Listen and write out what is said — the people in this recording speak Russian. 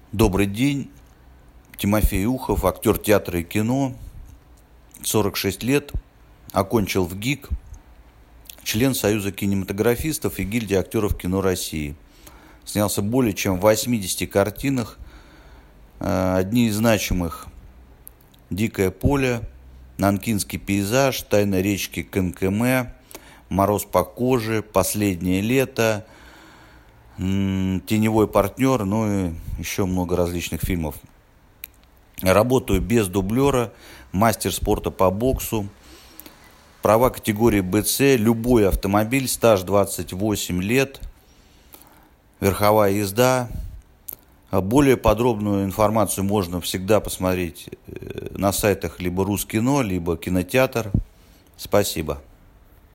Добрый день. Тимофей Ухов, актер театра и кино, 46 лет, окончил ВГИК, член Союза кинематографистов и гильдии актеров кино России. Снялся более чем в 80 картинах. Одни из значимых: «Дикое поле», «Нанкинский пейзаж», «Тайна речки Кэнкэмэ», «Мороз по коже», «Последнее лето», «Теневой партнер», ну и еще много различных фильмов. Работаю без дублера, мастер спорта по боксу. Права категории БЦ, любой автомобиль, стаж 28 лет, верховая езда. Более подробную информацию можно всегда посмотреть на сайтах либо Рускино, либо Кинотеатр. Спасибо.